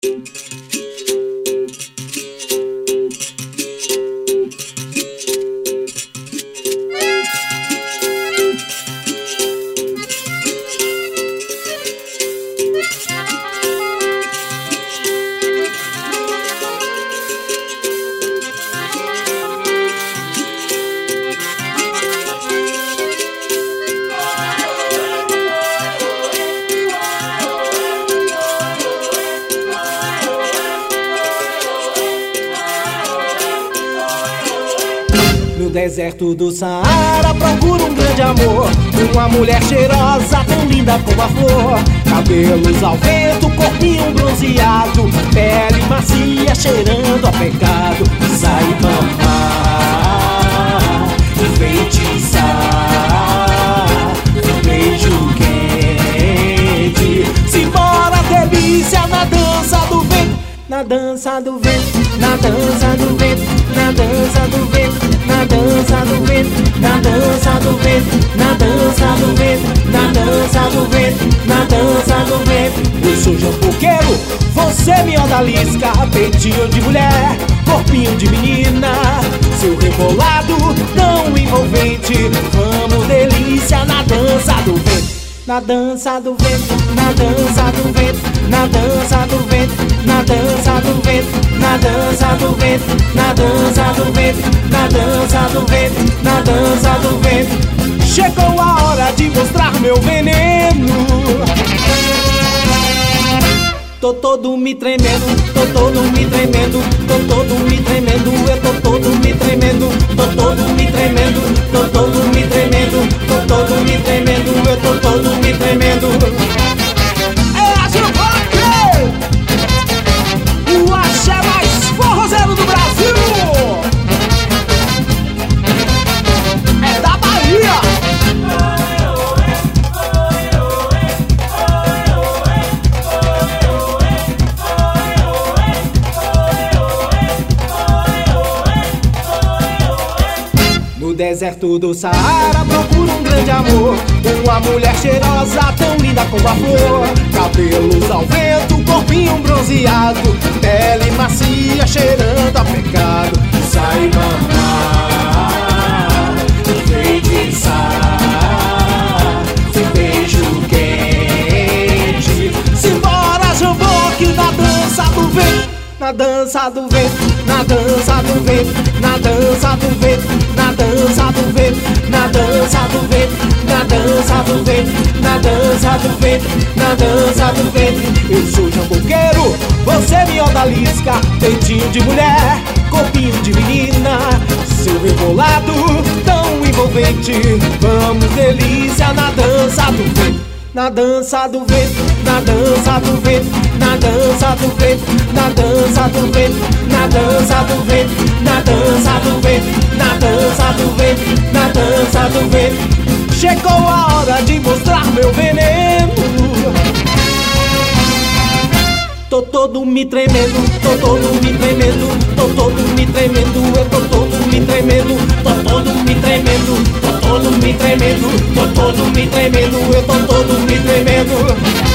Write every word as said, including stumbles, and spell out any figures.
No deserto do Saara procuro um grande amor, uma mulher cheirosa, tão linda como a flor. Cabelos ao vento, corpinho bronzeado, pele macia, cheirando a pecado. Saiba amar, enfeitiçar, um beijo quente. Simbora, delícia, na dança do vento, na dança do vento, na dança do vento, na dança do vento, na dança do vento, na dança do vento, na dança do vento, na dança do vento, na dança do vento. Eu sou jambuqueiro, você me odalisca, peitinho de mulher, corpinho de menina, seu rebolado tão envolvente. Vamos, delícia, na dança do vento, na dança do vento, na dança do vento, na dança do vento, na dança do vento, na dança do vento, na dança do vento, na dança do vento, na dança do vento. Chegou a hora de mostrar meu veneno. Tô todo me tremendo, tô todo me tremendo, tô todo me tremendo, eu tô todo me tremendo, tô todo me tremendo, tô todo me tremendo, tô todo me tremendo, eu tô todo me tremendo. É a Giovanni, o axé mais forrozeiro do Brasil. É da Bahia. No deserto do Saara procuro um grande amor, uma mulher cheirosa, tão linda como a flor. Cabelos ao vento, corpinho bronzeado, pele macia, cheirando a pecado. Saiba amar, enfeitiçar, um beijo quente. Simbora, jamboque, na dança do vento, na dança do vento, na dança do vento, na dança do vento, na dança do vento, na dança do vento, na dança do vento, na dança do vento, na dança do vento. Eu sou jambuqueiro, você me odalisca, peitinho de mulher, corpinho de menina, seu rebolado tão envolvente. Vamos, delícia, na dança do vento, na dança do vento, na dança do vento, na dança do vento, na dança do vento, na dança do vento, na dança do vento, na dança do vento, na dança do vento. Chegou a hora de mostrar meu veneno. Tô todo me tremendo, tô todo me tremendo, tô todo me tremendo, eu tô todo me tremendo, tô todo me tremendo, tô todo me tremendo, tô todo me tremendo, eu tô todo me tremendo.